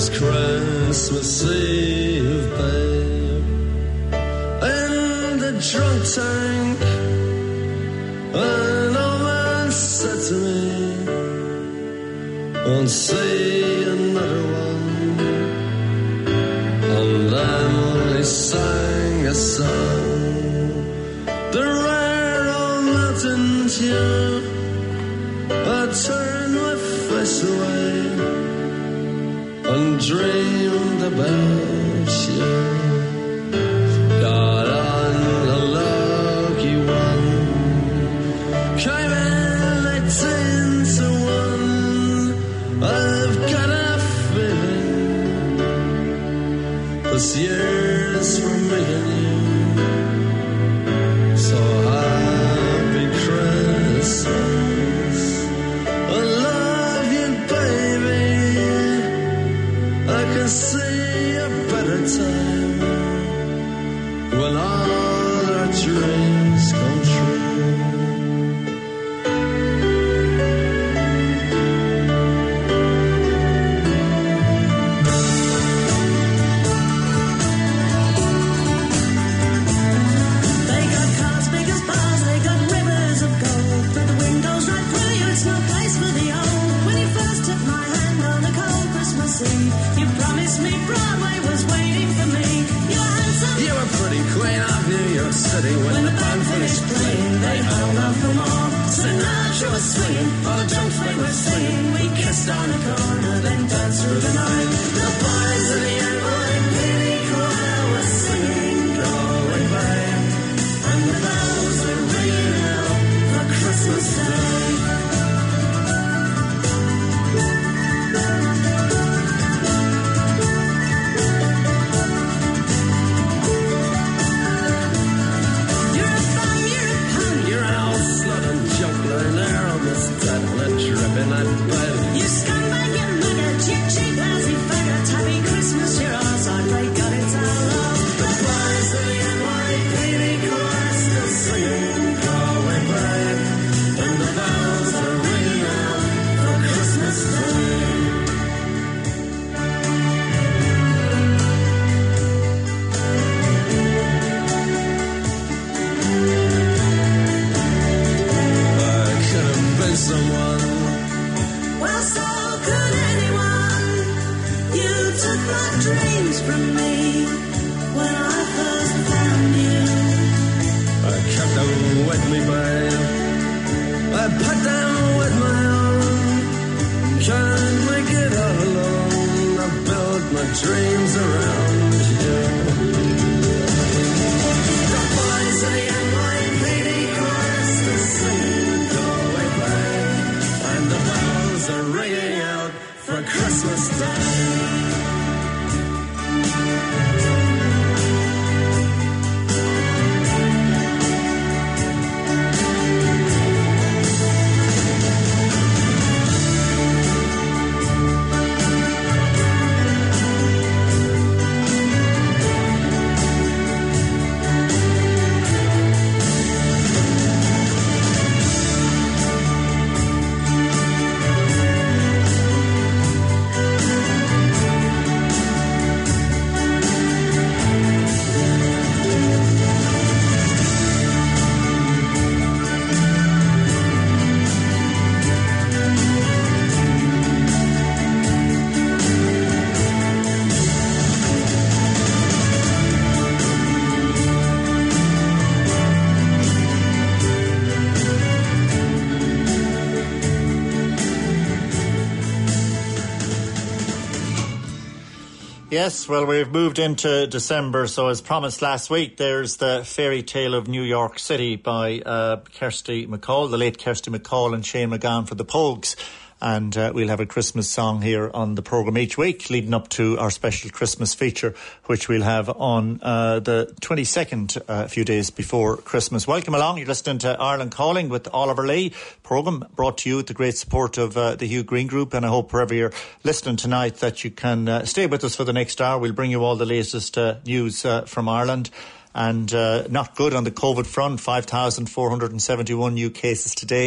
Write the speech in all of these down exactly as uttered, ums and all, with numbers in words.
'twas Christmas Eve, babe, in the drunk tank, an old man said to me, won't see another one. And then he sang a song, the rare old mountain tune. I turned my face away and dreamed about you. Got on the lucky one, came in eighteen to one. I've got a feeling this year's for me and you. So happy Christmas, I love you, baby. I can see a better time when all our dreams come true. They got cars big as bars, they got rivers of gold, but the windows right through you, it's no place for the old. When you first took my hand on a cold Christmas Eve, you promised me Broadway was waiting for me. You were handsome, You were pretty queen of New York City. When, when the band finished playing, they held out for more. Sinatra was swinging, all the drunks they were singing. We kissed on a corner, then danced through the night. The boys of the N Y P D choir were singing Galway Bay, and the bells were ringing out for Christmas Day. You're a bum, you're a punk, you're an old slut and junk lying there on this dead and a drip in that bed. you scumbag, you maggot, you cheap, lousy faggot. Happy Christmas, you're ours, I pray God it's our love. The boys of the N Y P D choir still singing Galway Bay, and the bells are ringing out for Christmas Day. I could have been someone. Well, so could anyone. You took my dreams from me when I first found you. I kept them with me, babe. I put them with my own. Can't make it all alone. I built my dreams around you. The boys of the N Y P D chorus are singing Galway Bay, And the bells are ringing out for Christmas Day. Yes, well, we've moved into December, so as promised last week, there's the Fairy Tale of New York City by uh, Kirsty MacColl, the late Kirsty MacColl and Shane McGowan for the Pogues. And uh, we'll have a Christmas song here on the programme each week, leading up to our special Christmas feature, which we'll have on uh, the twenty-second, uh, a few days before Christmas. Welcome along. You're listening to Ireland Calling with Oliver Lee. Programme brought to you with the great support of uh, the Hugh Green Group. And I hope wherever you're listening tonight that you can uh, stay with us for the next hour. We'll bring you all the latest uh, news uh, from Ireland. And uh, not good on the COVID front, five thousand four hundred seventy-one new cases today.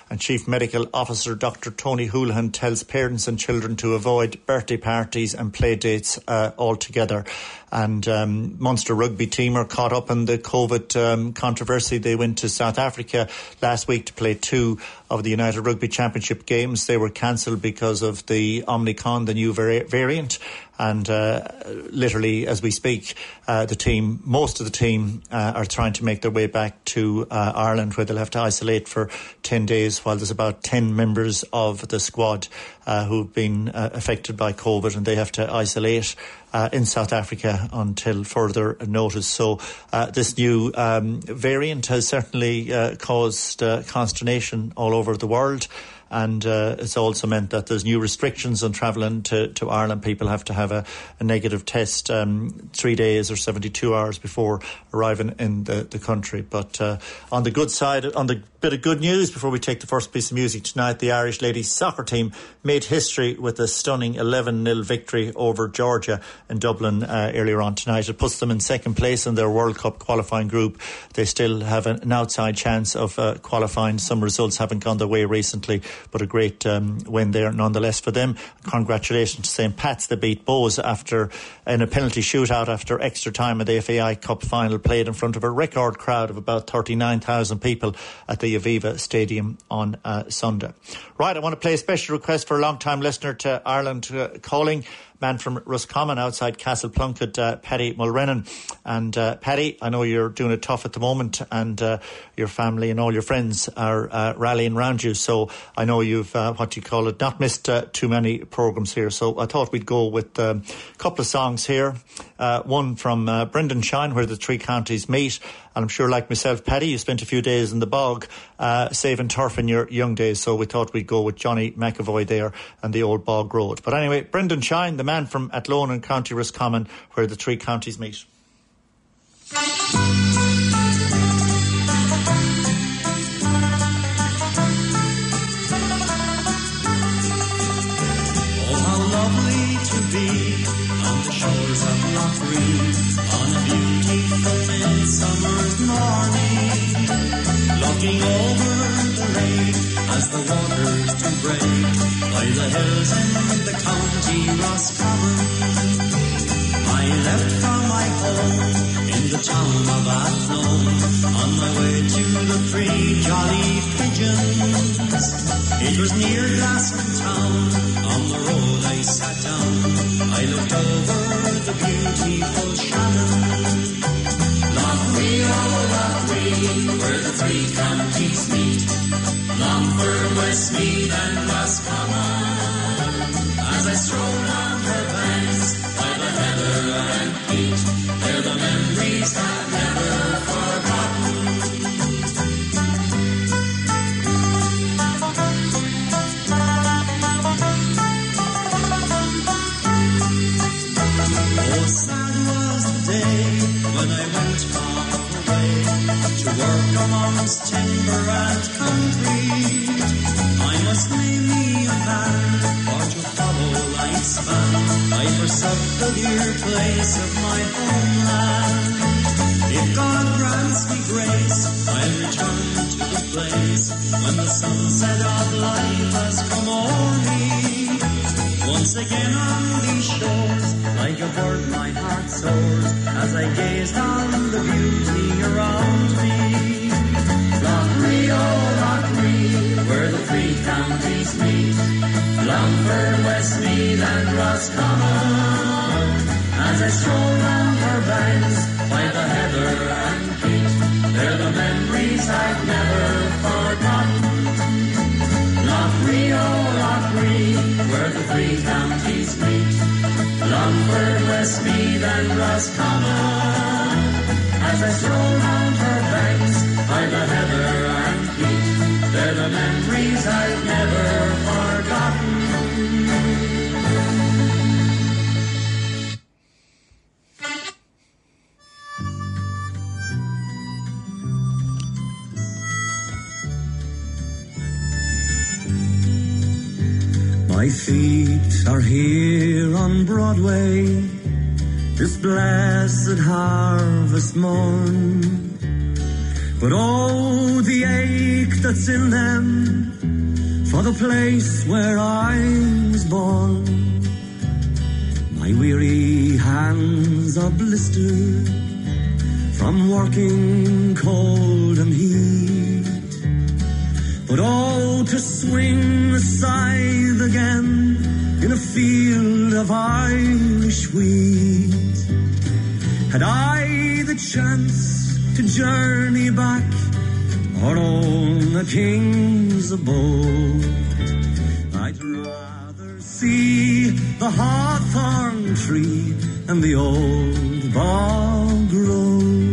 And Chief Medical Officer Doctor Tony Houlihan tells parents and children to avoid birthday parties and play dates uh, altogether. And um, Munster rugby team are caught up in the COVID um, controversy. They went to South Africa last week to play two of the United Rugby Championship games. They were cancelled because of the Omicron, the new vari- variant. And uh, literally, as we speak, uh, the team, most of the team uh, are trying to make their way back to uh, Ireland, where they'll have to isolate for ten days, while there's about ten members of the squad uh, who've been uh, affected by COVID, and they have to isolate Uh, in South Africa until further notice. So uh, this new um, variant has certainly uh, caused uh, consternation all over the world. And uh, it's also meant that there's new restrictions on travelling to, to Ireland. People have to have a, a negative test um, three days or seventy-two hours before arriving in the, the country. But uh, on the good side, on the bit of good news, before we take the first piece of music tonight, the Irish ladies soccer team made history with a stunning eleven nil victory over Georgia in Dublin uh, earlier on tonight. It puts them in second place in their World Cup qualifying group. They still have an, an outside chance of uh, qualifying. Some results haven't gone their way recently, but a great um, win there nonetheless for them. Congratulations to Saint Pat's. They beat Bows after in a penalty shootout after extra time of the F A I Cup final, played in front of a record crowd of about thirty-nine thousand people at the Aviva Stadium on uh, Sunday. Right, I want to play a special request for a long-time listener to Ireland uh, calling. Man from Roscommon outside Castle Plunkett, uh, Paddy Mulrennan. And uh, Paddy, I know you're doing it tough at the moment, and uh, your family and all your friends are uh, rallying around you. So I know you've, uh, what do you call it, not missed uh, too many programmes here. So I thought we'd go with um, a couple of songs here. Uh, one from uh, Brendan Shine, where the three counties meet. And I'm sure, like myself, Paddy, you spent a few days in the bog uh, saving turf in your young days. So we thought we'd go with Johnny McAvoy there and the old bog road. But anyway, Brendan Shine, the man from Athlone in County Roscommon, where the three counties meet. Oh, how lovely to be on the shores of Loughreen on a beautiful midsummer's morning, looking over the lake as the waters do break by the hills in the county Roscommon. I left from my home in the town of Athlone on my way to the Three Jolly Pigeons. It was near Glasgow town, on the road I sat down. I looked over the beautiful Shannon. Loughreen, oh Loughreen, where the three counties meet, Longford, Westmeath and Roscommon. As I strolled on her banks by the heather and peat, they're the memories I've never forgotten. Oh, sad was the day when I went far away to work amongst timber and concrete. I must name me a man or to follow life's span. I forsook the dear place of my homeland. If God grants me grace, I'll return to the place when the sunset of life has come o'er me. Once again on these shores, like a bird my heart soars as I gazed on the beauty around me. Loughreen, oh Loughreen, where the three counties meet, Longford, Westmeath and Roscommon. As I strolled on her banks by the heather and peat, they're the memories I've never forgotten. Loughreen, oh Loughreen, where the three counties meet, Longford, Westmeath and Roscommon. As I strolled on her banks by the heather and peat, they're the memories I've never forgotten. My feet are here on Broadway, this blessed harvest morn. But oh, the ache that's in them for the place where I was born. My weary hands are blistered from working cold and heat. But oh, to swing the scythe again in a field of Irish wheat. Had I the chance to journey back or own a king's abode, I'd rather see the hawthorn tree and the old bog road.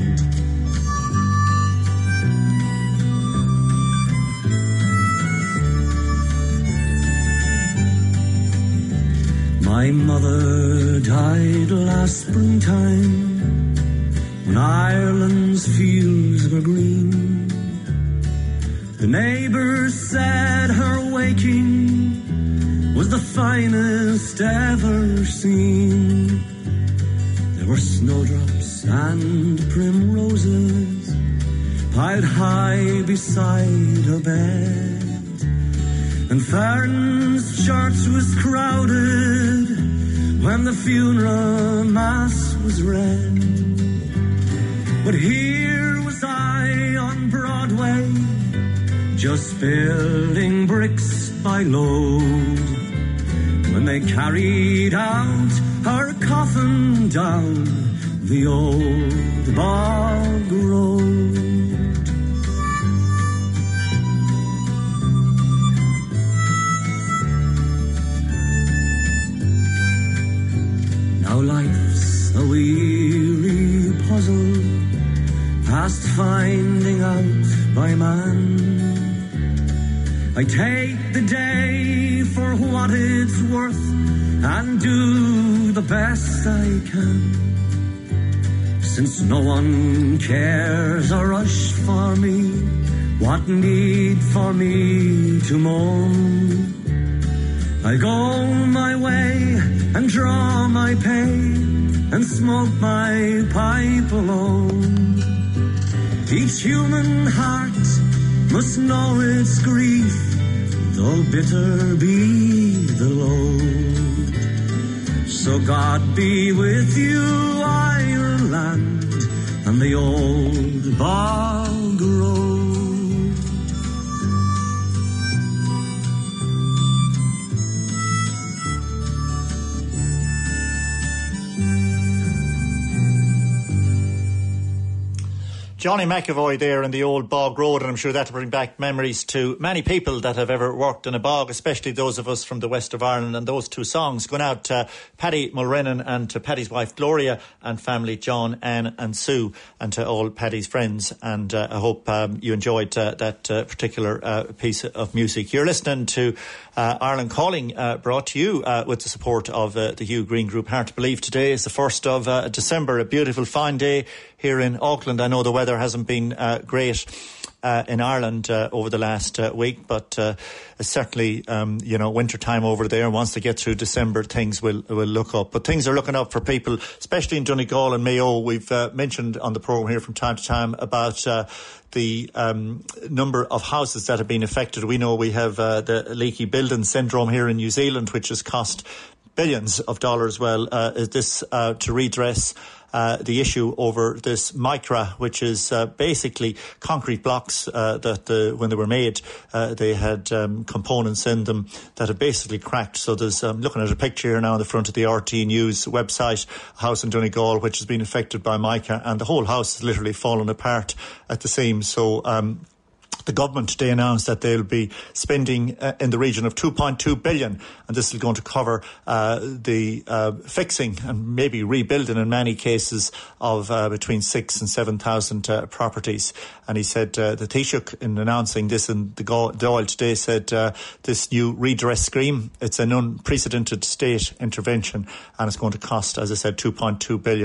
My mother died last springtime when Ireland's fields were green. The neighbours said her waking was the finest ever seen. There were snowdrops and primroses piled high beside her bed, and Farron's church was crowded when the funeral mass was read. But here was I on Broadway, just building bricks by load, when they carried out her coffin down the old bog road. Now life's a weary puzzle, past finding out by man. I take the day for what it's worth and do the best I can. Since no one cares or rush for me, what need for me to moan? I go my way and draw my pay and smoke my pipe alone. Each human heart must know its grief, though bitter be the load. So God be with you, Ireland, and the old bog road. Johnny McAvoy there in the old bog road, and I'm sure that'll bring back memories to many people that have ever worked in a bog, especially those of us from the west of Ireland. And those two songs going out to Paddy Mulrennan and to Paddy's wife Gloria and family John, Anne and Sue, and to all Paddy's friends. And uh, I hope um, you enjoyed uh, that uh, particular uh, piece of music. You're listening to uh, Ireland Calling, uh, brought to you uh, with the support of uh, the Hugh Green Group. Hard to believe today is the first of uh, December, a beautiful fine day here in Auckland. I know the weather hasn't been uh, great uh, in Ireland uh, over the last uh, week, but uh, it's certainly, um, you know, winter time over there. Once they get through December, things will will look up. But things are looking up for people, especially in Donegal and Mayo. We've uh, mentioned on the programme here from time to time about uh, the um, number of houses that have been affected. We know we have uh, the leaky building syndrome here in New Zealand, which has cost billions of dollars. Well, uh, is this uh, to redress Uh, the issue over this Micra, which is uh, basically concrete blocks uh, that uh, when they were made, uh, they had um, components in them that have basically cracked. So there's, um, looking at a picture here now on the front of the R T News website, a house in Donegal which has been affected by Micra, and the whole house has literally fallen apart at the seams. So um the government today announced that they'll be spending uh, in the region of two point two billion, and this is going to cover uh, the uh, fixing and maybe rebuilding in many cases of uh, between six and seven thousand uh, properties. And he said uh, the Taoiseach, in announcing this in the Dáil today, said uh, this new redress scheme, it's an unprecedented state intervention, and it's going to cost, as I said, two point two billion.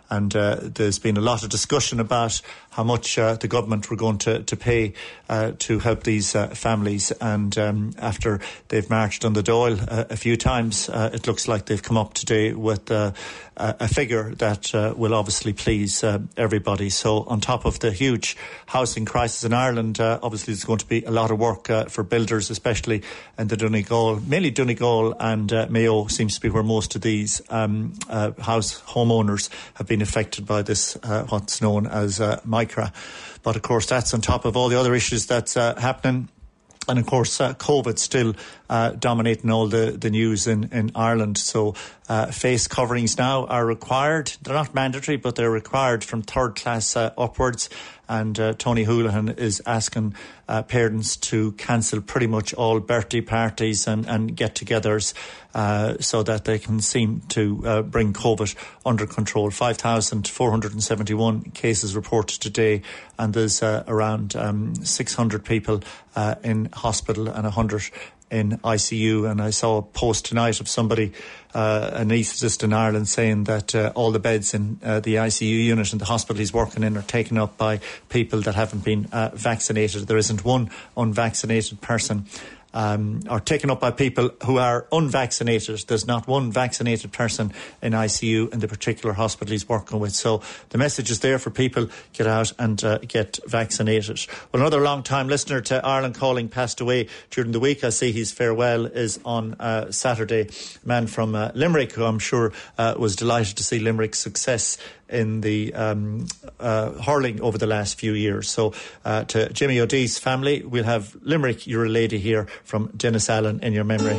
and uh, there's been a lot of discussion about how much uh, the government were going to, to pay uh, to help these uh, families. And um, after they've marched on the Dáil uh, a few times, uh, it looks like they've come up today with uh, a figure that uh, will obviously please uh, everybody. So on top of the huge housing crisis in Ireland, uh, obviously there's going to be a lot of work uh, for builders, especially in the Donegal. Mainly Donegal and uh, Mayo seems to be where most of these um, uh, house homeowners have been affected by this, uh, what's known as uh, MICRA. But of course that's on top of all the other issues that's uh, happening. And of course, uh, COVID still uh, dominating all the, the news in, in Ireland. So uh, face coverings now are required. They're not mandatory, but they're required from third class uh, upwards. And uh, Tony Holohan is asking uh, parents to cancel pretty much all birthday parties and, and get-togethers uh, so that they can seem to uh, bring COVID under control. five thousand four hundred seventy-one cases reported today, and there's uh, around um, six hundred people uh, in hospital and one hundred in I C U. And I saw a post tonight of somebody, uh, an anaesthetist in Ireland, saying that uh, all the beds in uh, the I C U unit in the hospital he's working in are taken up by people that haven't been uh, vaccinated. There isn't one unvaccinated person. Um, are taken up by people who are unvaccinated. There's not one vaccinated person in I C U in the particular hospital he's working with. So the message is there for people, get out and uh, get vaccinated. Well, another long-time listener to Ireland Calling passed away during the week. I see his farewell is on uh, Saturday. A man from uh, Limerick, who I'm sure uh, was delighted to see Limerick's success in the um, uh, hurling over the last few years. So uh, to Jimmy O'Dee's family, we'll have Limerick, You're a Lady here from Dennis Allen in your memory.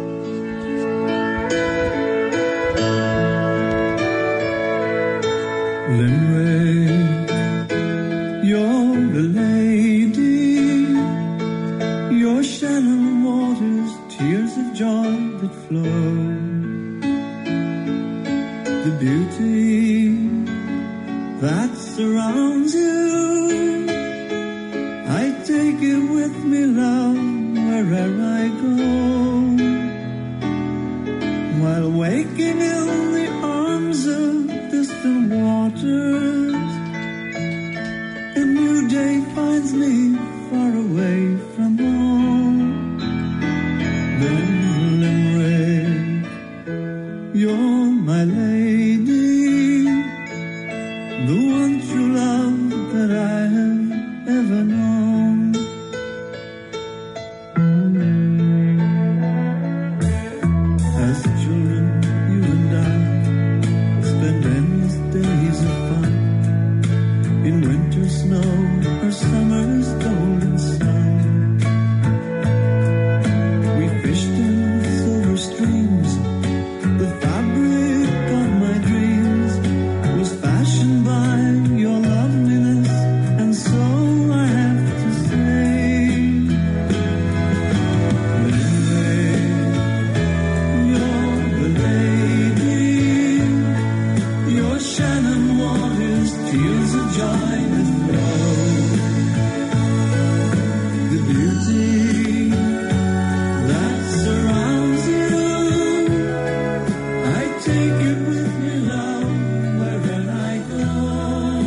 Limerick, you're a lady, your Shannon waters, tears of joy that flow. The beauty that surrounds you, I take it with me, love, wherever I go. While waking in the arms of distant waters, a new day finds me far away from home. Then Limerick, you're my lady, the one true love that I have ever known. As children, you and I spend endless days of fun in winter snow or summer's golden sun. We fished in silver streams. The fabric of my dreams was fashioned by your loveliness, and so I have to say, Limerick, you're the lady, your Shannon waters, tears of joy that flow. The beauty that surrounds you, I take it with me, love, wherever I go.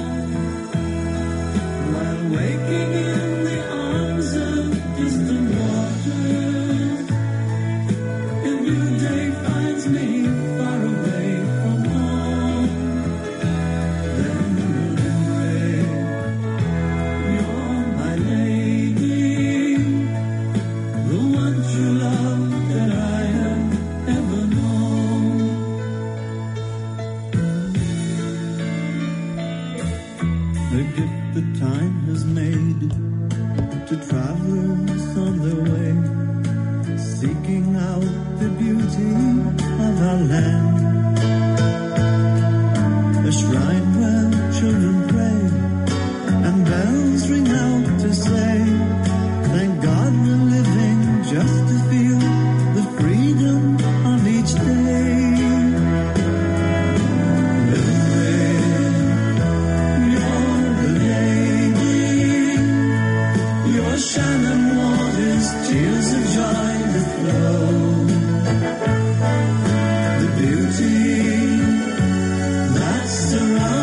While waking in the arms of distant waters, a new day finds me far away from home. Then Limerick, you're my lady, the one true love that I have ever known. The gift that time has made to travelers on their way, seeking out the beauty of our land. A shrine where children pray and bells ring out to say, thank God we're living just to feel the freedom of each day. Shannon waters, tears of joy that flow. The beauty that surrounds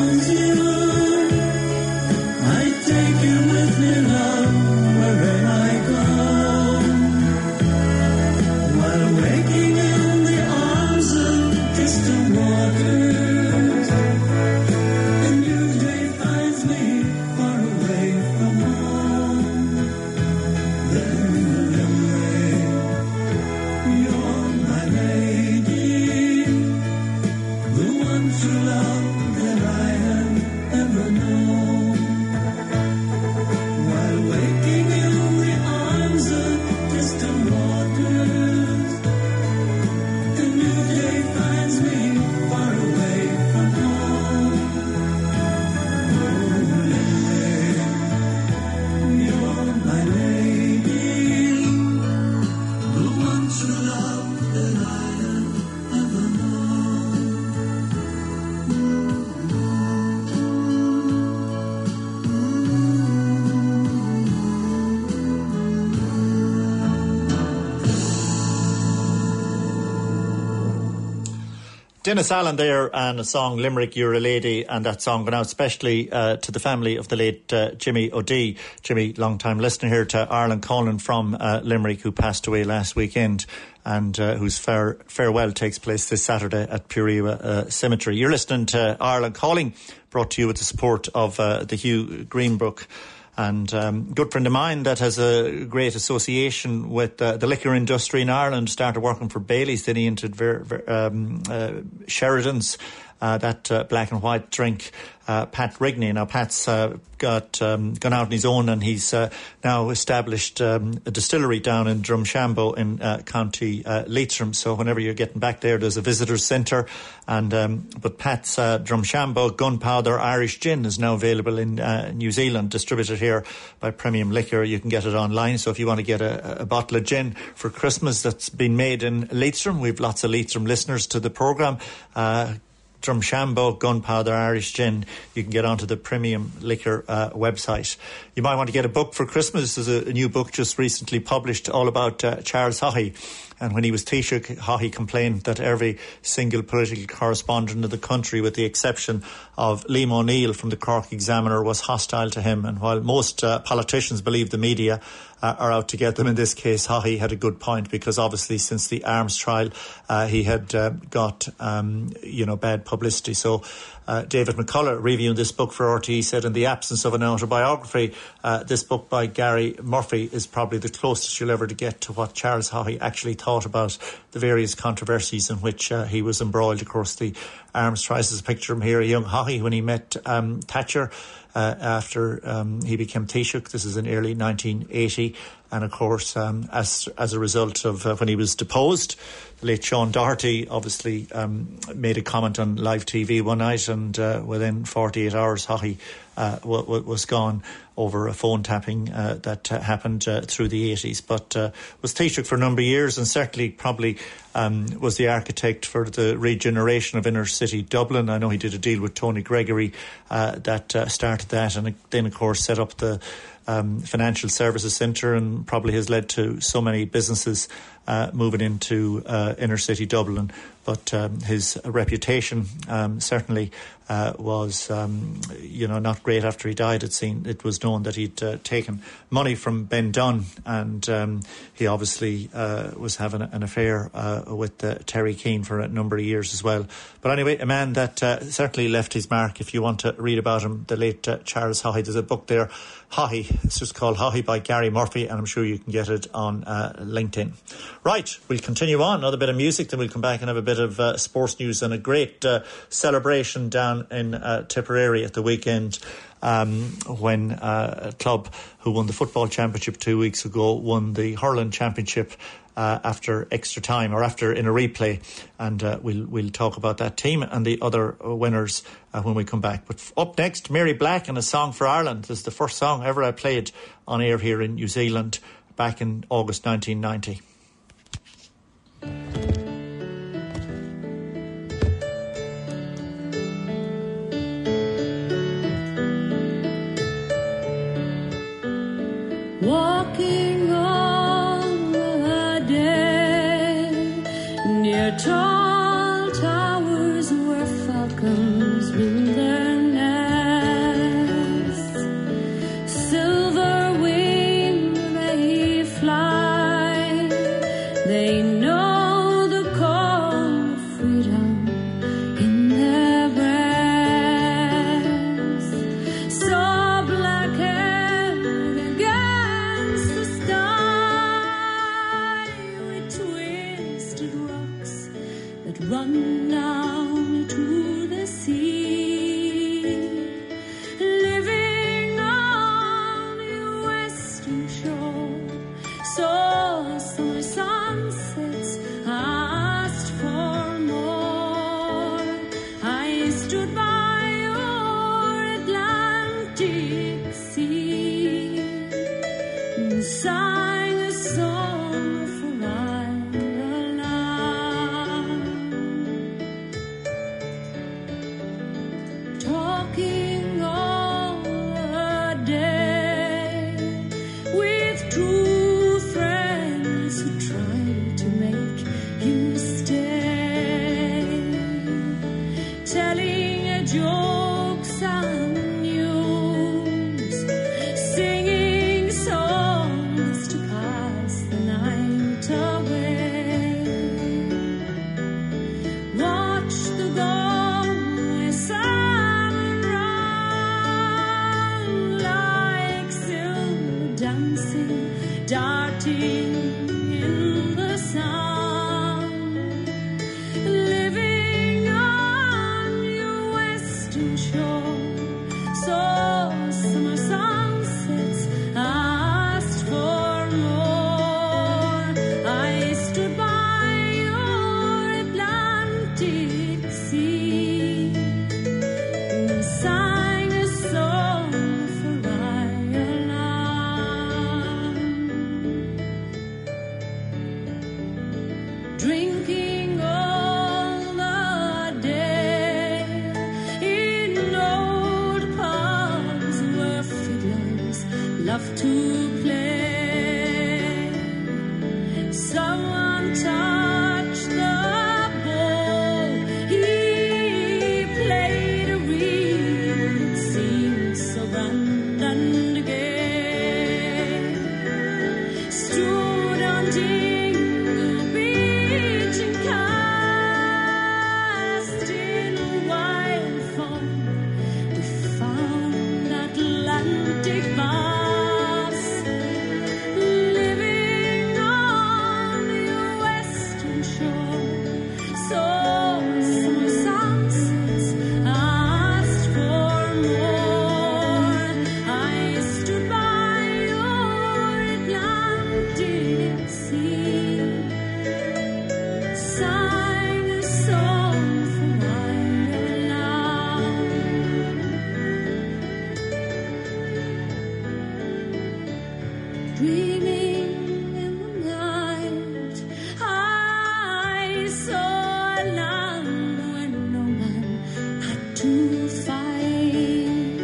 Dennis Allen there, and a song, Limerick, You're a Lady, and that song going out especially uh, to the family of the late uh, Jimmy O'Dea. Jimmy, long-time listener here to Ireland Calling from uh, Limerick, who passed away last weekend, and uh, whose fare- farewell takes place this Saturday at Purewa uh, Cemetery. You're listening to Ireland Calling, brought to you with the support of uh, the Hugh Greenbrook. And um, a good friend of mine that has a great association with uh, the liquor industry in Ireland, started working for Bailey's, then he entered ver- ver- um, uh, Sheridan's, uh, that uh, black and white drink, uh, Pat Rigney. Now, Pat's uh, got um, gone out on his own, and he's uh, now established um, a distillery down in Drumshanbo in uh, County uh, Leitrim. So whenever you're getting back there, there's a visitors centre. And um, but Pat's uh, Drumshanbo Gunpowder Irish Gin is now available in uh, New Zealand, distributed here by Premium Liquor. You can get it online. So if you want to get a, a bottle of gin for Christmas that's been made in Leitrim, we've lots of Leitrim listeners to the programme. Uh, Drumshanbo Gunpowder Irish Gin. You can get onto the Premium Liquor uh, website. You might want to get a book for Christmas. There's a, a new book just recently published all about uh, Charles Haughey. And when he was Taoiseach, Haughey complained that every single political correspondent of the country, with the exception of Liam O'Neill from the Cork Examiner, was hostile to him. And while most uh, politicians believe the media uh, are out to get them, in this case, Haughey had a good point, because obviously since the arms trial, uh, he had uh, got, um, you know, bad publicity. So uh, David McCullough, reviewing this book for R T E, said, in the absence of an autobiography, uh, this book by Gary Murphy is probably the closest you'll ever to get to what Charles Haughey actually thought about the various controversies in which uh, he was embroiled. Of course, the arms trials, is a picture of him here, a young Haughey when he met um, Thatcher uh, after um, he became Taoiseach. This is in early nineteen eighty. And of course, um, as as a result of uh, when he was deposed, the late Sean Doherty obviously um, made a comment on live T V one night, and uh, within forty-eight hours, Haughey uh, w- w- was gone over a phone tapping uh, that uh, happened uh, through the eighties. But uh, was Taoiseach for a number of years, and certainly probably um, was the architect for the regeneration of inner city Dublin. I know he did a deal with Tony Gregory uh, that uh, started that, and then of course set up the Um, financial services centre, and probably has led to so many businesses uh, moving into uh, inner city Dublin. But um, his reputation um, certainly uh, was, um, you know, not great after he died. It seemed it was known that he'd uh, taken money from Ben Dunn, and um, he obviously uh, was having an affair uh, with uh, Terry Keane for a number of years as well. But anyway, a man that uh, certainly left his mark. If you want to read about him, the late uh, Charles Haughey, there's a book there, Haughey. It's just called Haughey by Gary Murphy, and I'm sure you can get it on uh, LinkedIn. Right, we'll continue on. Another bit of music, then we'll come back and have a bit of uh, sports news, and a great uh, celebration down in uh, Tipperary at the weekend um, when uh, a club who won the football championship two weeks ago won the hurling championship Uh, after extra time, or after in a replay, and uh, we'll we'll talk about that team and the other winners uh, when we come back. But up next, Mary Black and a song for Ireland. This is the first song ever I played on air here in New Zealand back in August nineteen ninety. Walking on the day near tall towers where falcons build their nests, silver winged they fly, they know the call of freedom in their breasts, so black-haired against the sky with twisted rocks that run down to the sea, living on the western shore. So summer sunsets asked for more. I stood by your Atlantic sea and sang a song for Ireland. Talking all the day with true friends who try in the sun, living on your western shore. So summer sunsets asked for more. I stood by your Atlantic sea and sang a song for Ireland, drinking all the day in old pubs where fiddlers love to play. Someone touched the bowl, he played a reel that seemed so grand and gay. Stood on Dingle Beach and cast in wild fun. We found Atlantic bass, living on your western shore. So summer sunsets asked for more. I stood by your Atlantic sea, sang a song for Ireland. Dreaming in the night, I saw a land where no man had to fight.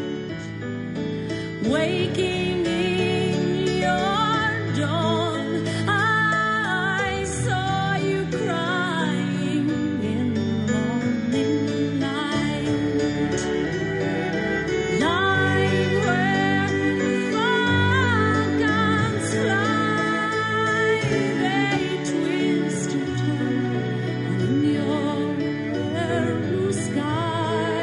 Waking in your dawn, I saw you crying in the morning light. Lying where falcons fly, they twist and turn in your blue sky.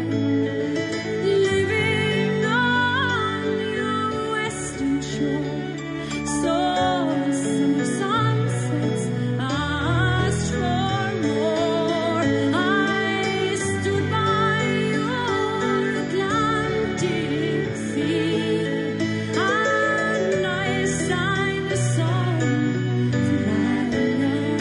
Living on your western shore, so summer sunsets asked for more. I stood by your Atlantic sea, and I sang a song for Ireland.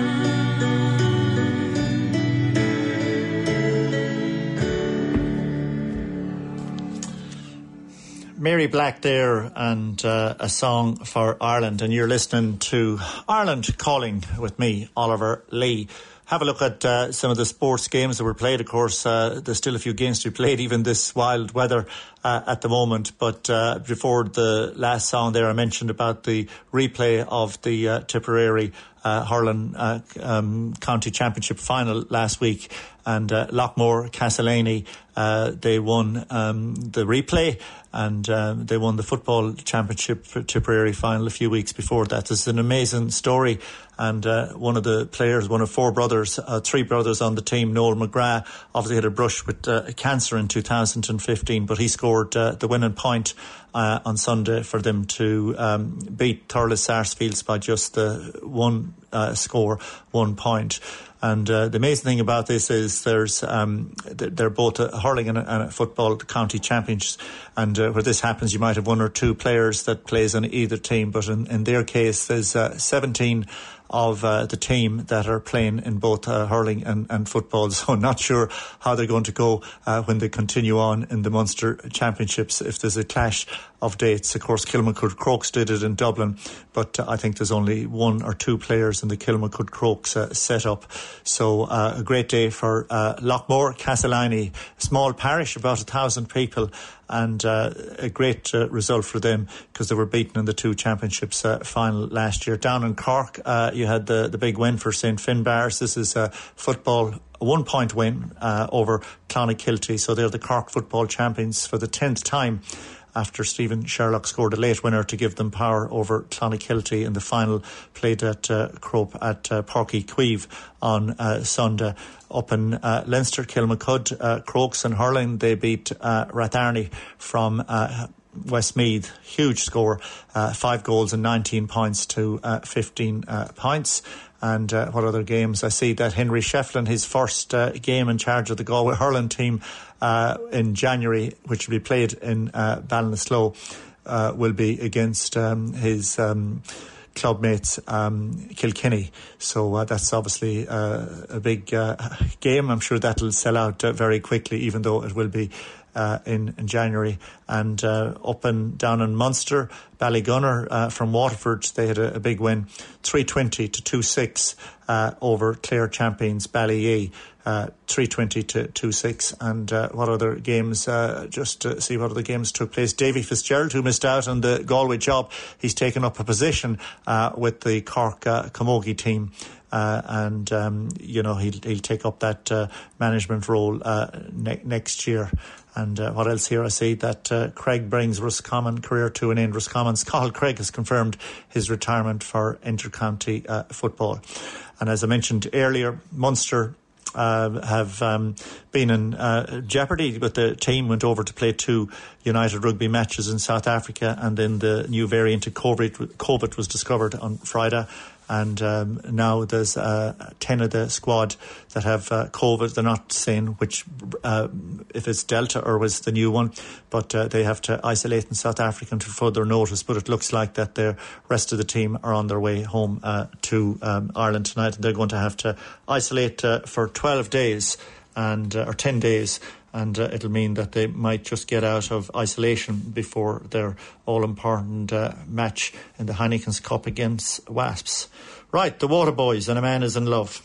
Mary Black there, and uh, a song for Ireland. And you're listening to Ireland Calling with me, Oliver Lee. Have a look at uh, some of the sports games that were played. Of course, uh, there's still a few games to be played, even this wild weather uh, at the moment. But uh, before the last song there, I mentioned about the replay of the uh, Tipperary uh, hurling uh, um, county championship final last week. And uh, Lockmore, Castlelany, uh, they won um, the replay, and um, they won the football championship for Tipperary final a few weeks before that. It's an amazing story. And uh, one of the players, one of four brothers, uh, three brothers on the team, Noel McGrath, obviously had a brush with uh, cancer in two thousand fifteen, but he scored uh, the winning point uh, on Sunday for them to um, beat Thurles Sarsfields by just uh, one uh, score, one point. And uh, the amazing thing about this is there's um, they're both a hurling and a, and a football county champions, and uh, where this happens you might have one or two players that plays on either team, but in, in their case there's uh, seventeen of uh, the team that are playing in both uh, hurling and, and football. So not sure how they're going to go uh, when they continue on in the Munster Championships if there's a clash of dates. Of course, Kilmacud Crokes did it in Dublin, but uh, I think there's only one or two players in the Kilmacud Crokes uh, set up. So uh, a great day for uh, Lockmore, Castlelany, small parish, about a thousand people, and uh, a great uh, result for them because they were beaten in the two championships uh, final last year. Down in Cork, uh, you had the, the big win for Saint Finbarrs. This is uh, football, a one-point win uh, over Clonakilty. So they're the Cork football champions for the tenth time, after Stephen Sherlock scored a late winner to give them power over Clonakilty in the final played at uh, Crope at uh, Páirc Uí Chaoimh on uh, Sunday. Up in uh, Leinster, Kilmacud, uh, Crokes and hurling, they beat uh, Ratharney from uh, Westmeath, huge score, uh, five goals and nineteen points to uh, fifteen uh, points. And uh, what other games? I see that Henry Shefflin, his first uh, game in charge of the Galway hurling team uh, in January, which will be played in uh, Ballinasloe, uh, will be against um, his um, club mates um, Kilkenny. So uh, that's obviously uh, a big uh, game. I'm sure that'll sell out uh, very quickly, even though it will be Uh, in, in January. And uh, up and down in Munster, Ballygunner uh, from Waterford, they had a, a big win, three twenty to two six uh, over Clare champions Ballyer, uh, three twenty to two six. And uh, what other games, uh, just to see what other games took place. Davy Fitzgerald, who missed out on the Galway job, he's taken up a position uh, with the Cork uh, Camogie team. Uh, and, um, you know, he'll, he'll take up that uh, management role uh, ne- next year. And uh, what else here? I see that uh, Craig brings Roscommon career to an end. Roscommon's Cathal Craig has confirmed his retirement for inter-county uh, football. And as I mentioned earlier, Munster uh, have um, been in uh, jeopardy with the team, went over to play two United Rugby matches in South Africa, and then the new variant of COVID, COVID was discovered on Friday. And um, now there's uh, ten of the squad that have uh, COVID. They're not saying which, uh, if it's Delta or was the new one, but uh, they have to isolate in South Africa until further notice. But it looks like that the rest of the team are on their way home uh, to um, Ireland tonight, and they're going to have to isolate uh, for twelve days and uh, or ten days. And uh, it'll mean that they might just get out of isolation before their all-important uh, match in the Heineken's Cup against Wasps. Right, the Waterboys, and A Man Is in Love.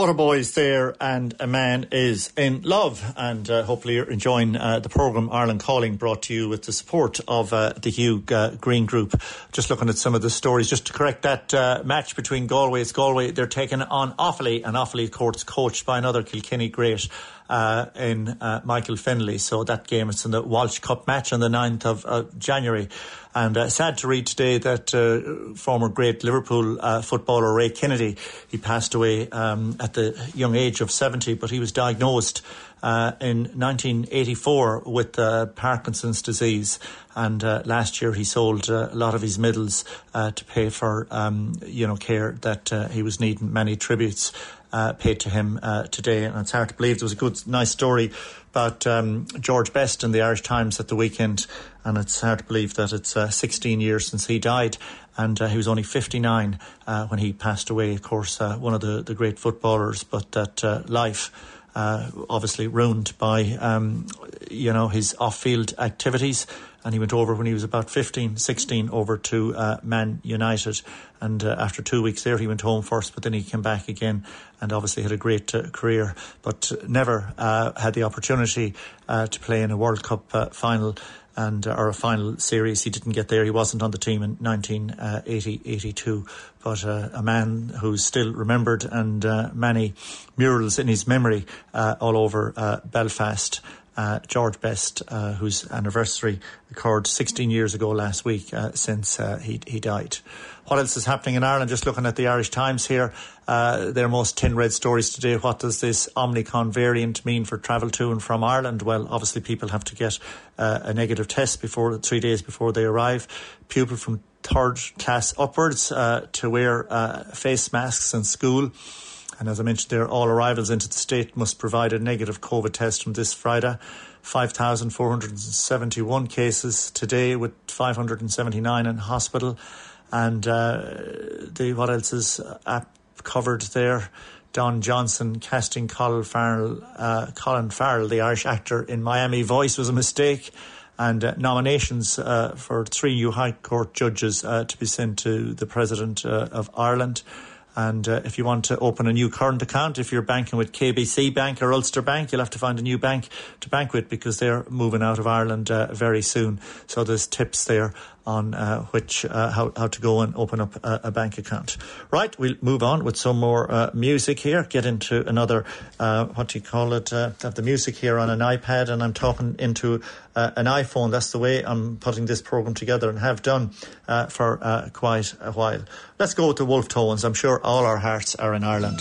Waterboys there, and A Man Is in Love. And uh, hopefully you're enjoying uh, the programme Ireland Calling, brought to you with the support of uh, the Hugh uh, Green Group. Just looking at some of the stories, just to correct that uh, match between Galway. It's Galway, they're taking on Offaly, and Offaly, of course, coached by another Kilkenny great uh, in uh, Michael Finlay. So that game, it's in the Walsh Cup match on the ninth of uh, January. And uh, sad to read today that uh, former great Liverpool uh, footballer Ray Kennedy, he passed away um, at the young age of seventy, but he was diagnosed uh, in nineteen eighty-four with uh, Parkinson's disease. And uh, last year he sold uh, a lot of his medals uh, to pay for, um, you know, care that uh, he was needing. Many tributes uh, paid to him uh, today. And it's hard to believe. There was a good, nice story about um, George Best in the Irish Times at the weekend, and it's hard to believe that it's uh, sixteen years since he died, and uh, he was only fifty-nine uh, when he passed away. Of course, uh, one of the, the great footballers, but that uh, life uh, obviously ruined by um, you know his off-field activities. And he went over when he was about fifteen, sixteen over to uh, Man United. And uh, after two weeks there, he went home first, but then he came back again and obviously had a great uh, career, but never uh, had the opportunity uh, to play in a World Cup uh, final and uh, or a final series. He didn't get there. He wasn't on the team in nineteen eighty eighty-two. But uh, a man who's still remembered, and uh, many murals in his memory uh, all over uh, Belfast. Uh, George Best, uh, whose anniversary occurred sixteen years ago last week uh, since uh, he, he died. What else is happening in Ireland? Just looking at the Irish Times here, uh, their most tin red stories today. What does this Omicron variant mean for travel to and from Ireland? Well, obviously people have to get uh, a negative test before three days before they arrive. Pupils from third class upwards uh, to wear uh, face masks in school. And as I mentioned there, all arrivals into the state must provide a negative COVID test from this Friday. five thousand four hundred seventy-one cases today, with five hundred seventy-nine in hospital. And uh, the what else is app covered there? Don Johnson casting Colin Farrell, uh, Colin Farrell, the Irish actor in Miami Vice, was a mistake. And uh, nominations uh, for three new High Court judges uh, to be sent to the President uh, of Ireland. And uh, if you want to open a new current account, if you're banking with K B C Bank or Ulster Bank, you'll have to find a new bank to bank with, because they're moving out of Ireland uh, very soon. So there's tips there on uh, which uh, how, how to go and open up a, a bank account. Right, we'll move on with some more uh, music here, get into another, uh, what do you call it, uh, have the music here on an iPad, and I'm talking into uh, an iPhone. That's the way I'm putting this programme together, and have done uh, for uh, quite a while. Let's go with the Wolf Tones. I'm sure all our hearts are in Ireland.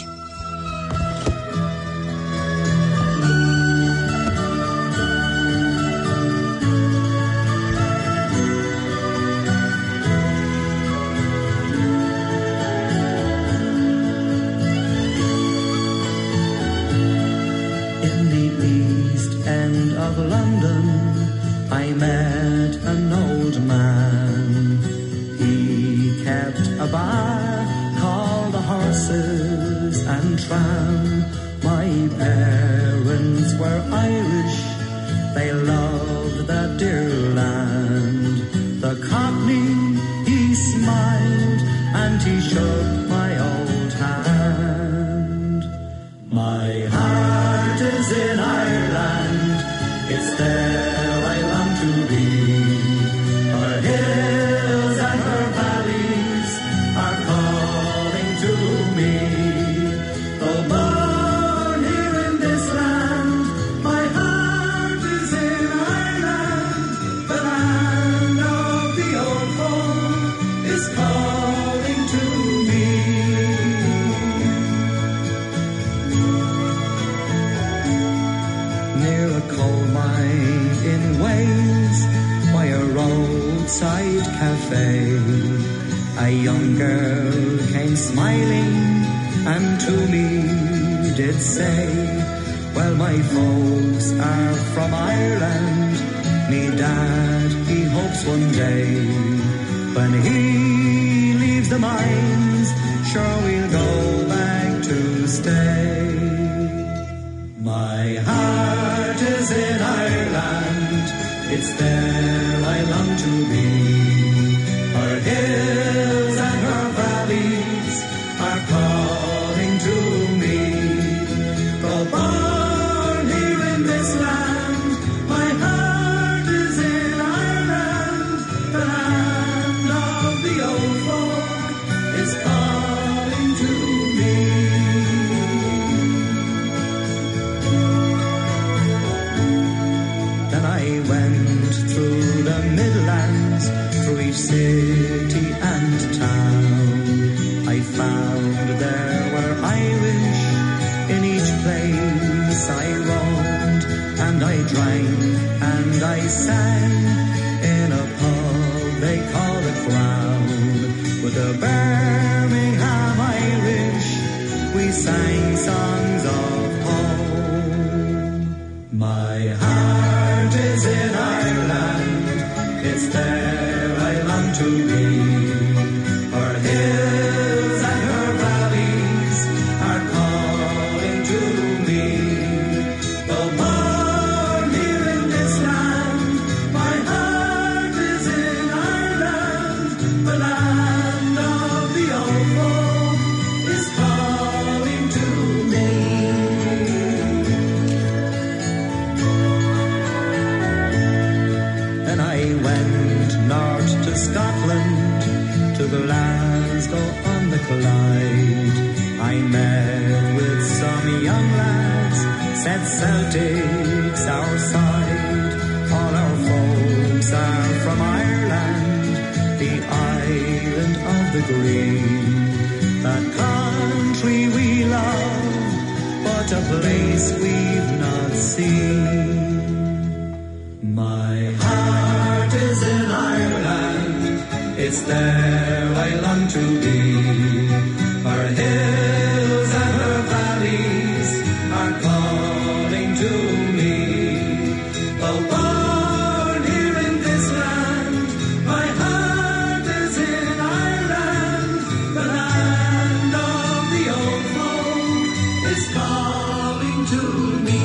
Of London, I met an old man. He kept a bar called the Horses and Tram. My parents were Irish, they loved that dear land. The Cockney, he smiled and he shook my old hand. My heart is in Ireland, it's there I long to be. Her hills and her valleys are calling to me. Though born here in this land, my heart is in Ireland. The land of the old folk is calling to me. Near a coal mine in Wales, by a roadside cafe, a young girl came smiling and to me did say, well, my folks are from Ireland, me dad, he hopes one day when he leaves the mines, sure we'll go back to stay. My heart is in Ireland, it's there I long to be. Her hills and her valleys are calling to me. place I roamed, and I drank, and I sang in a pub they call the Crown. With the Birmingham Irish, we sang songs of home. My heart is in Ireland, it's there I long to be. Her hills and her valleys are calling to me. Though born here in this land, my heart is in Ireland. The land of the old folk is calling to me. Then I went north to Scotland, to Glasgow on the Clyde. I met with some young lads, said Celtic's our side. All our folks are from Ireland, the island of the green. That country we love, but a place we've not seen. My heart is in Ireland, it's there I long to be. Her hills and her valleys are calling to me. Though born here in this land, my heart is in Ireland. The land of the old folk is calling to me.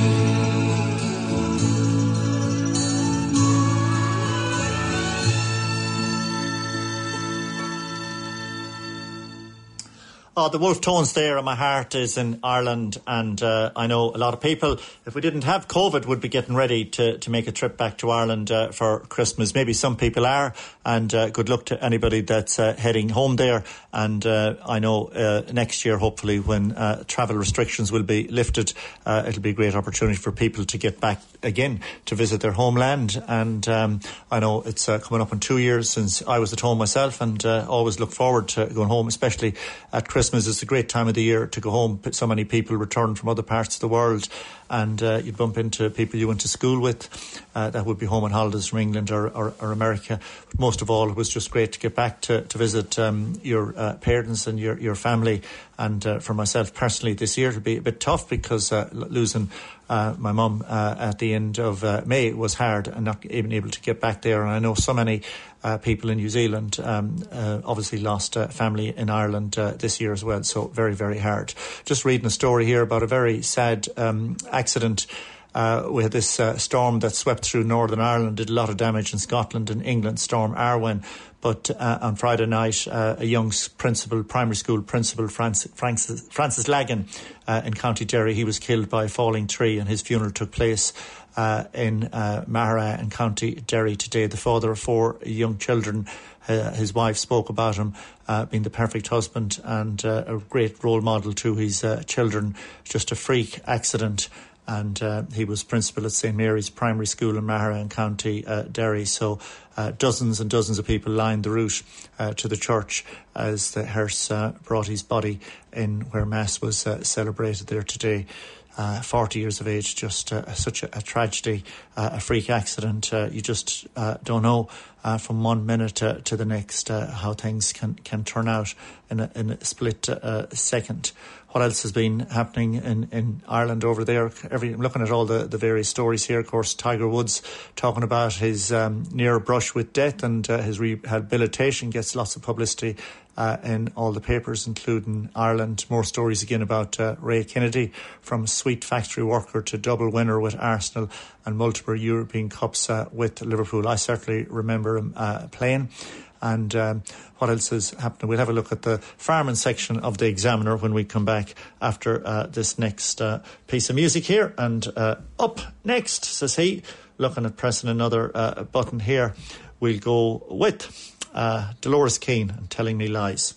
Oh, the Wolf Tones there, and my heart is in Ireland. And uh, I know a lot of people, if we didn't have COVID, would be getting ready to, to make a trip back to Ireland uh, for Christmas. Maybe some people are, and uh, good luck to anybody that's uh, heading home there. And uh, I know uh, next year, hopefully, when uh, travel restrictions will be lifted, uh, it'll be a great opportunity for people to get back again to visit their homeland. And um, I know it's uh, coming up in two years since I was at home myself, and uh, always look forward to going home, especially at Christmas. It's a great time of the year to go home. So many people return from other parts of the world, and uh, you bump into people you went to school with uh, that would be home on holidays from England or, or, or America. But most of all, it was just great to get back to, to visit um, your uh, parents and your, your family. And uh, for myself personally, this year it'll be a bit tough because uh, losing uh, my mum uh, at the end of uh, May was hard, and not even able to get back there. And I know so many uh, people in New Zealand um, uh, obviously lost uh, family in Ireland uh, this year as well. So very, very hard. Just reading a story here about a very sad um, accident. Uh, we had this uh, storm that swept through Northern Ireland, did a lot of damage in Scotland and England, Storm Arwen. But uh, on Friday night, uh, a young principal, primary school principal, Francis, Francis, Francis Lagan uh, in County Derry, he was killed by a falling tree, and his funeral took place uh, in uh, Mahara in County Derry today. The father of four young children, uh, his wife spoke about him uh, being the perfect husband and uh, a great role model to his uh, children. Just a freak accident. And uh, he was principal at Saint Mary's Primary School in Mahara in County uh, Derry. So uh, dozens and dozens of people lined the route uh, to the church as the hearse uh, brought his body in where Mass was uh, celebrated there today. Uh, forty years of age, just uh, such a, a tragedy, uh, a freak accident. Uh, you just uh, don't know uh, from one minute to, to the next uh, how things can, can turn out in a, in a split uh, second. What else has been happening in, in Ireland over there? Every, I'm looking at all the, the various stories here. Of course, Tiger Woods talking about his um, near brush with death, and uh, his rehabilitation gets lots of publicity uh, in all the papers, including Ireland. More stories again about uh, Ray Kennedy, from sweet factory worker to double winner with Arsenal and multiple European Cups uh, with Liverpool. I certainly remember him uh, playing. And um, what else is happening? We'll have a look at the farming section of the Examiner when we come back after uh, this next uh, piece of music here. And uh, up next, says he, looking at pressing another uh, button here, we'll go with uh, Dolores Keane and Telling Me Lies.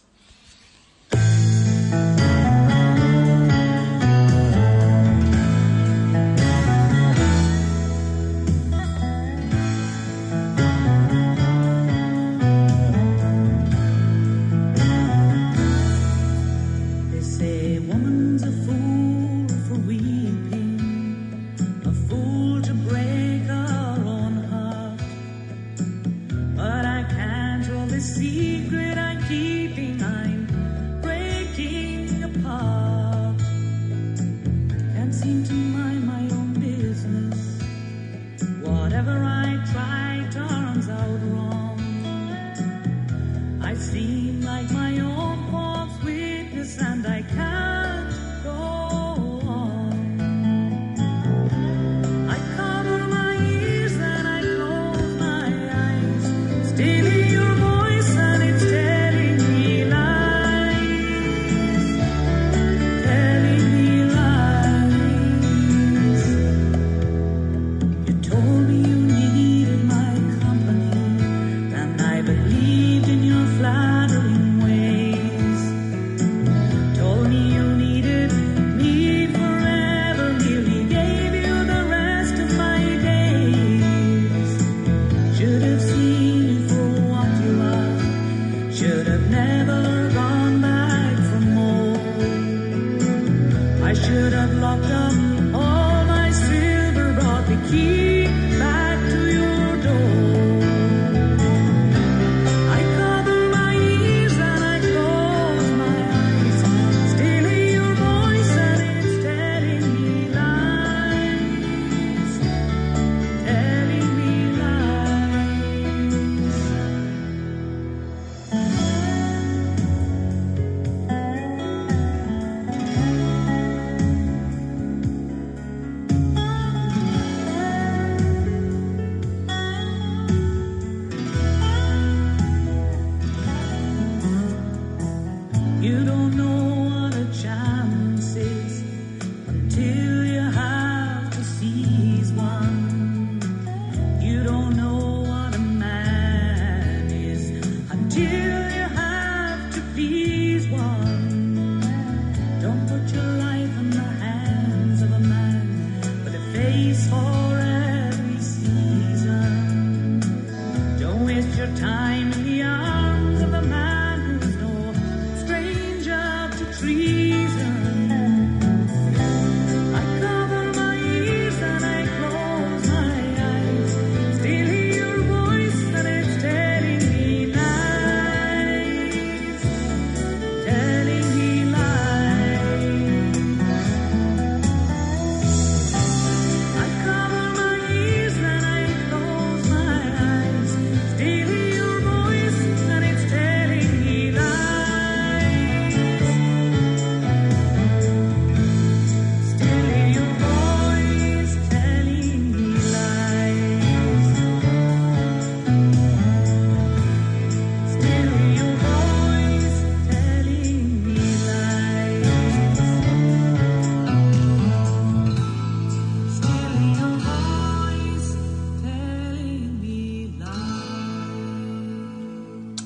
They say woman's a fool for weeping, You don't know what a chance is until you have to seize one. You don't know what a man is until you have to please one. Don't put your life in the hands of a man with a face for every season. Don't waste your time in the arms of a man who's no stranger to treason. I cover my ears and I close my eyes, still hear your voice and it's telling me lies, telling me lies. I cover my ears and I close my eyes, still hear your voice and it's telling me lies, still hear your voice telling me lies, still hear your voice telling me lies, still hear your voice telling me lies.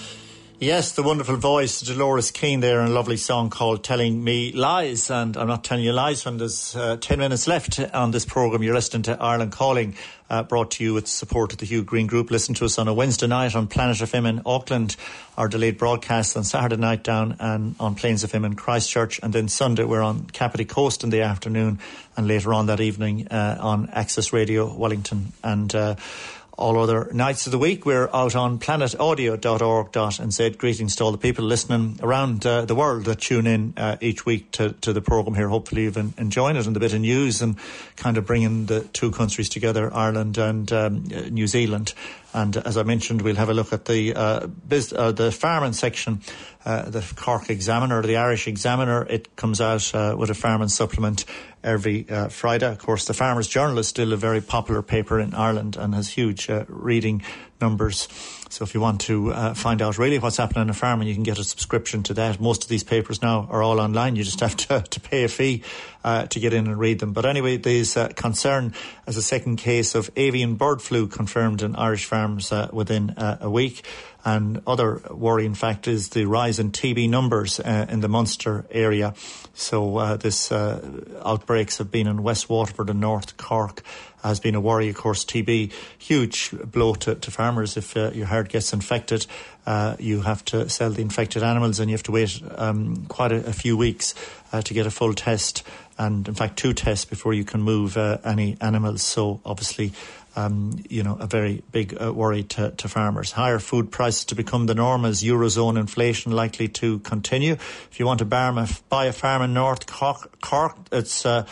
Yes, the wonderful voice, Dolores Keane there, and a lovely song called Telling Me Lies. And I'm not telling you lies when there's uh, ten minutes left on this programme. You're listening to Ireland Calling, uh, brought to you with support of the Hugh Green Group. Listen to us on a Wednesday night on Planet F M in Auckland, our delayed broadcast on Saturday night down and on Plains F M in Christchurch. And then Sunday we're on Kapiti Coast in the afternoon, and later on that evening uh, on Access Radio Wellington. And uh, all other nights of the week, we're out on planet audio dot org dot n z. Greetings to all the people listening around uh, the world that tune in uh, each week to, to the programme here. Hopefully you've been enjoying it and the bit of news and kind of bringing the two countries together, Ireland and um, New Zealand. And as I mentioned, we'll have a look at the uh, biz, uh, the farming section, uh, the Cork Examiner, the Irish Examiner. It comes out uh, with a farming supplement every uh, Friday. Of course, the Farmers Journal is still a very popular paper in Ireland and has huge uh, reading numbers. So if you want to uh, find out really what's happening in farming, you can get a subscription to that. Most of these papers now are all online. You just have to, to pay a fee uh, to get in and read them. But anyway, there's uh, concern as a second case of avian bird flu confirmed in Irish farms uh, within uh, a week. And other worrying fact is the rise in T B numbers uh, in the Munster area. So uh, this uh, outbreaks have been in West Waterford and North Cork. Has been a worry, of course. T B, huge blow to, to farmers. If uh, your herd gets infected, uh, you have to sell the infected animals and you have to wait um, quite a, a few weeks uh, to get a full test. And in fact, two tests before you can move uh, any animals. So obviously, Um, you know, a very big uh, worry to, to farmers. Higher food prices to become the norm as Eurozone inflation likely to continue. If you want to buy a, buy a farm in North Cork, Cork it's uh,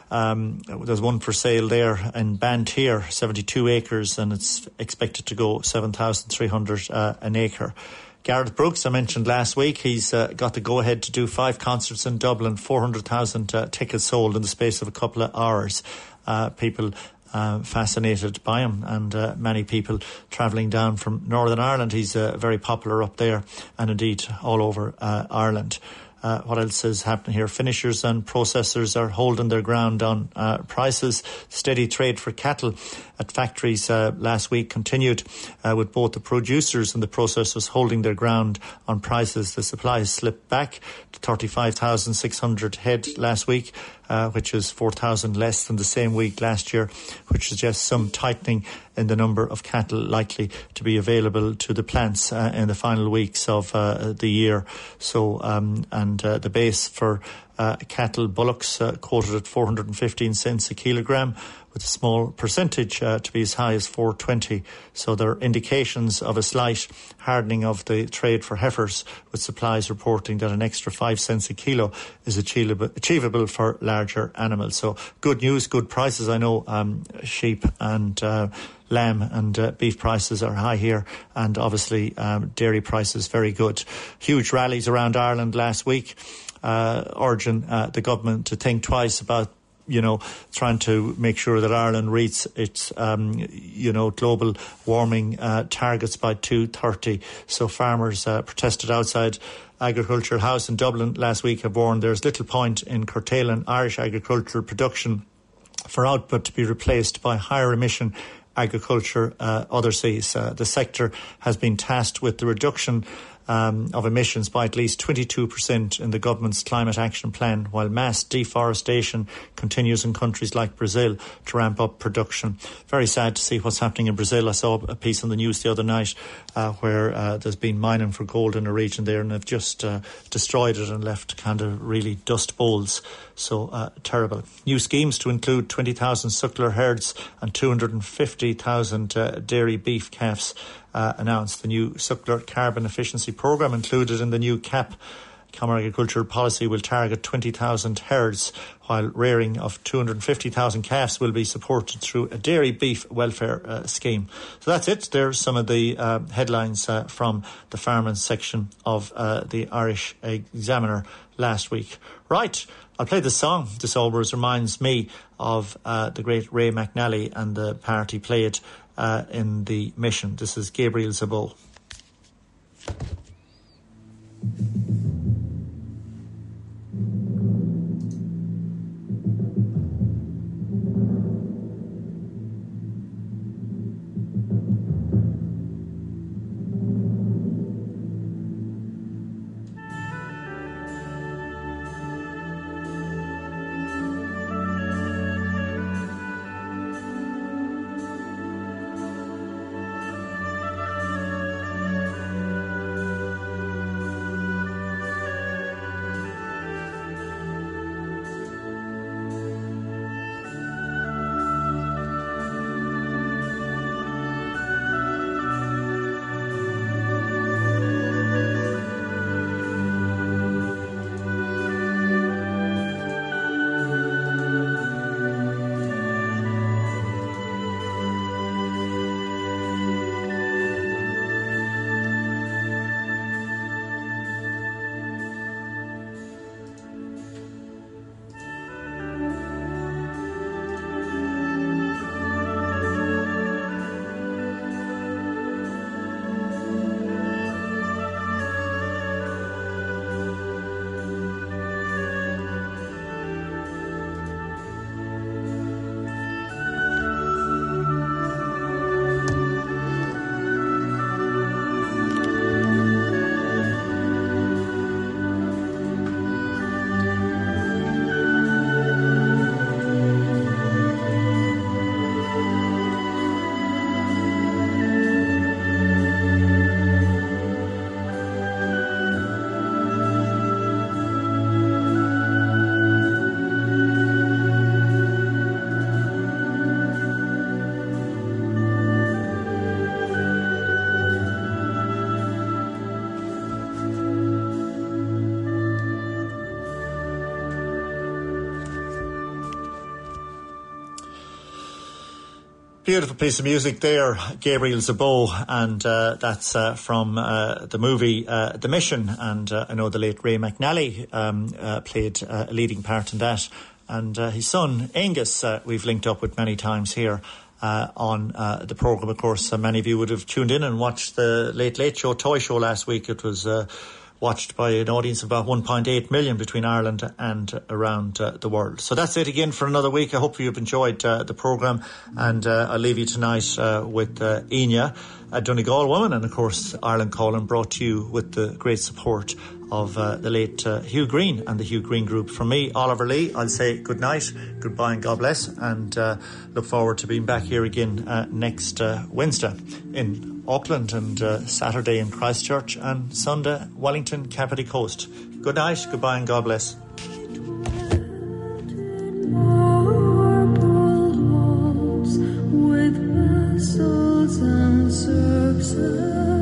um, there's one for sale there in Bantier, seventy-two acres, and it's expected to go seven thousand three hundred uh, an acre. Gareth Brooks, I mentioned last week, he's uh, got the go-ahead to do five concerts in Dublin, four hundred thousand uh, tickets sold in the space of a couple of hours. Uh, people Uh, fascinated by him, and uh, many people travelling down from Northern Ireland. He's uh, very popular up there and indeed all over uh, Ireland. Uh, what else is happening here? Finishers and processors are holding their ground on uh, prices. Steady trade for cattle at factories uh, last week continued uh, with both the producers and the processors holding their ground on prices. The supply slipped back to thirty-five thousand six hundred head last week, uh, which is four thousand less than the same week last year, which suggests some tightening in the number of cattle likely to be available to the plants uh, in the final weeks of uh, the year. So, um, and uh, the base for uh, cattle bullocks uh, quoted at four hundred fifteen cents a kilogram, with a small percentage uh, to be as high as four twenty. So there are indications of a slight hardening of the trade for heifers, with supplies reporting that an extra five cents a kilo is achievable, achievable for larger animals. So good news, good prices. I know um, sheep and uh, lamb and uh, beef prices are high here, and obviously um, dairy prices very good. Huge rallies around Ireland last week, uh, urging uh, the government to think twice about you know, trying to make sure that Ireland reaches its, um, you know, global warming uh, targets by two thirty. So farmers uh, protested outside Agricultural House in Dublin last week have warned there's little point in curtailing Irish agricultural production for output to be replaced by higher emission agriculture uh, overseas. Uh, the sector has been tasked with the reduction Um, of emissions by at least twenty-two percent in the government's climate action plan, while mass deforestation continues in countries like Brazil to ramp up production. Very sad to see what's happening in Brazil. I saw a piece on the news the other night uh, where uh, there's been mining for gold in a region there, and they've just uh, destroyed it and left kind of really dust bowls. So uh, terrible. New schemes to include twenty thousand suckler herds and two hundred fifty thousand uh, dairy beef calves Uh, announced. The new suckler carbon efficiency programme included in the new C A P Common Agricultural Policy will target twenty thousand herds, while rearing of two hundred fifty thousand calves will be supported through a dairy beef welfare uh, scheme. So that's it. There's some of the uh, headlines uh, from the farming section of uh, the Irish Examiner last week. Right, I'll play the song. This always reminds me of uh, the great Ray McNally and the part he played Uh, in the Mission. This is Gabriel Zabot. Beautiful piece of music there, Gabriel Zabot, and uh, that's uh, from uh, the movie uh, The Mission, and uh, I know the late Ray McNally um, uh, played uh, a leading part in that, and uh, his son Angus uh, we've linked up with many times here uh, on uh, the programme. Of course, uh, many of you would have tuned in and watched the Late Late Show toy show last week. It was uh, watched by an audience of about one point eight million between Ireland and uh, around uh, the world. So that's it again for another week. I hope you've enjoyed uh, the programme, and uh, I'll leave you tonight uh, with uh, Enya, a Donegal woman, and of course Ireland Calling, brought to you with the great support of uh, the late uh, Hugh Green and the Hugh Green Group. From me, Oliver Lee, I'll say good night, goodbye and God bless, and uh, look forward to being back here again uh, next uh, Wednesday in Auckland, and uh, Saturday in Christchurch, and Sunday Wellington, Kapiti Coast. Good night, goodbye and God bless. With vessels and serfs.